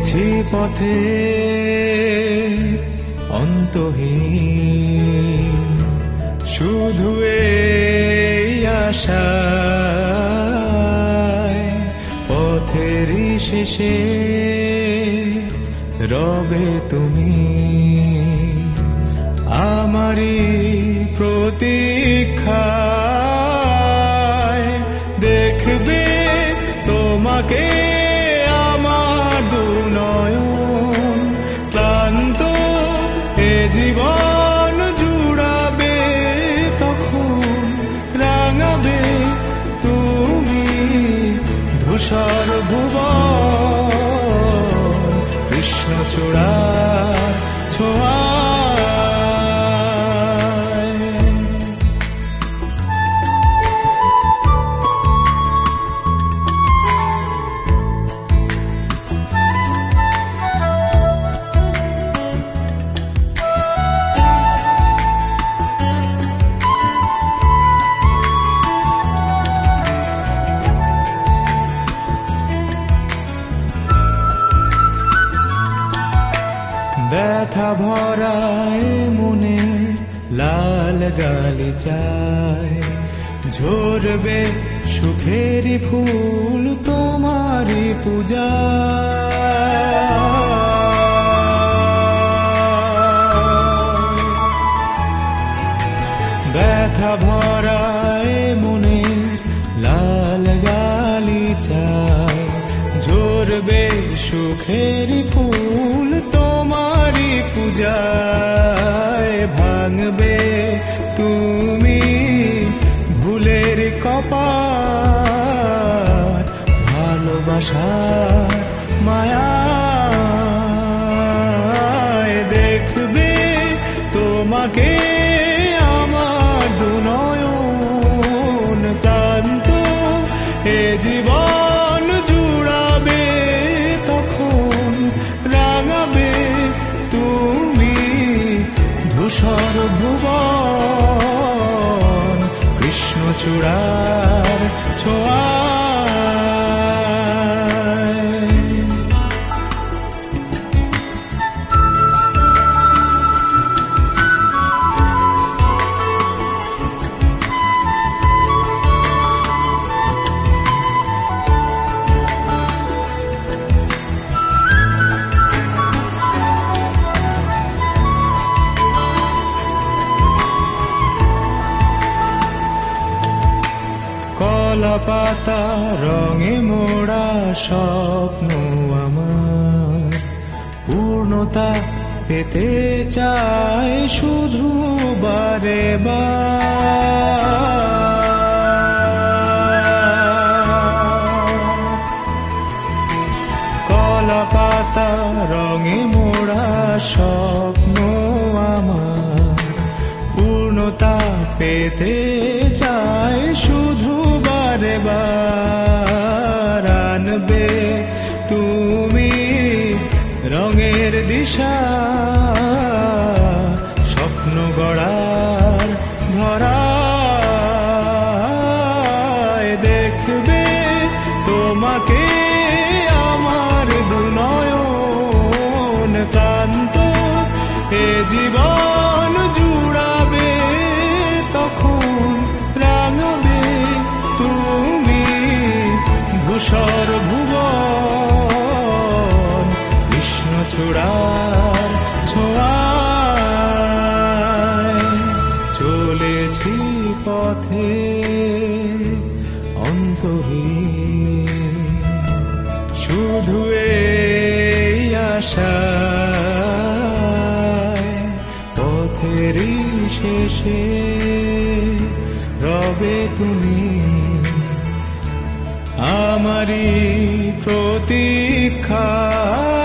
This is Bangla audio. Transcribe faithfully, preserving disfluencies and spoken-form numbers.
চলেছি পথে অন্তহীন, শুধু এই আশায় পথেরই শেষে রবে তুমি আমারই প্রতীক্ষায়। দেখবে তোমাকে আমার দুনয়ন, ক্লান্ত এ জীবন জুড়াবে তখন, রাঙাবে তুমি ধূসর ভুবন কৃষ্ণচূড়ার ছোঁয়া। ব্যথা ভরায় মনে লাল গালিচায়, ঝরবে সুখেরই ফুল তোমারই পূজা। ব্যথা ভরায় মনে লাল গালিচায়, ঝরবে সুখেরই ফুল তোমারই পূজায়। ভাঙবে তুমি ভুলের কপাল ভালোবাসার মায়ায়। দেখবে তোমাকে আমার দুনয়ন, ক্লান্ত এ জীবন জুড়াবে তখন, রাঙাবে তুমি ধূসর ভুবন কৃষ্ণচূড়ার ছোঁয়া। কলা পাতা রঙে মোড়া স্বপ্ন আমার, পূর্ণতা পেতে চায় শুধু বারে বার। কলা পাতা রঙে মোড়া স্বপ্ন আমার, পূর্ণতা পেতে চায় শুধু বারে বার। আনবে তুমি রঙের দিশা স্বপ্ন গড়ার ধরায়। দেখবে তোমাকে আমার দুনয়ন, ক্লান্ত এ জীবন জুড়াবে তখন, রাঙাবে তুমি ধূসর ভুবন কৃষ্ণচূড়ার ছোঁয়ায়। চলেছি পথে অন্তহীন, শুধু এই আশায় পথেরই শেষে রবে তুমি আমারই প্রতীক্ষা।